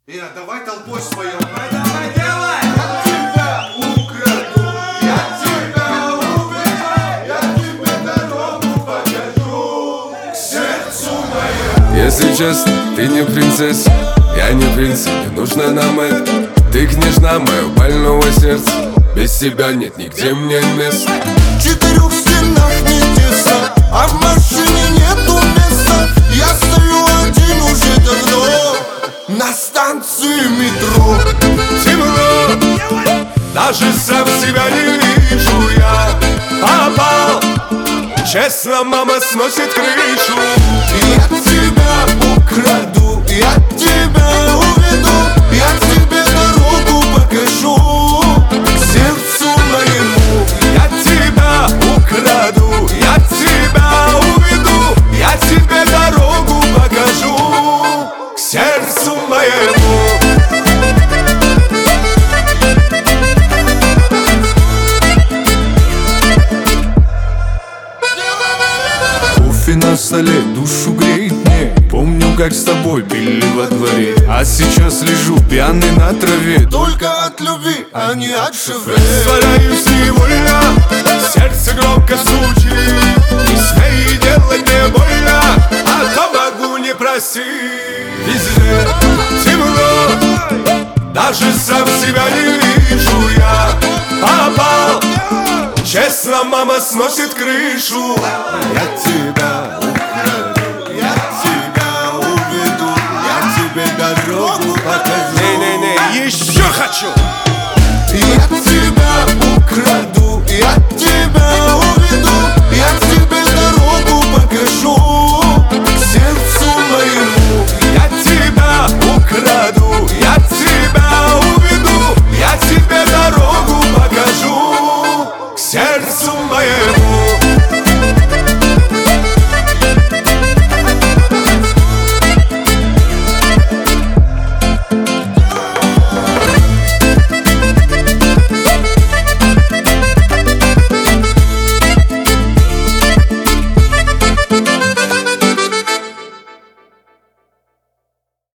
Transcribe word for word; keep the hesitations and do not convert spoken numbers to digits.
Я, давай толпой своем. Давай, давай, делай! Я тебя украду, я тебя уведу, я тебе дорогу покажу к сердцу моему. Если честно, ты не принцесса, я не принц, не нужно нам это. Ты княжна моего больного сердца, без тебя нет нигде мне места. В четырех стенах не тесно, а в машине нету места. Я стою один уже давно на станции метро. Темно, даже сам себя не вижу я. Попал, честно, мама сносит крышу. Я тебя украду, я тебя уведу, я тебе дорогу покажу к сердцу моему. Я тебя украду, я тебя уведу, я тебе дорогу покажу к сердцу моему. Кофе на столе душу греет мне. Помню, как с тобой пили во дворе, А сейчас лежу пьяный на траве. только от любви, а не от шифре. Сваляюсь невольно, сердце громко стучит. Не смей делать мне больно, а то могу не простить. Везде темно, даже сам себя не вижу я. Попал, честно, мама сносит крышу. Я тебя украду, я тебя уведу, я тебе дорогу покажу. Не-не-не, еще хочу. Я тебя украду, я тебя уведу, я тебе дорогу покажу к сердцу моему. Я тебя украду, я тебя уведу, я тебе дорогу покажу к сердцу моему.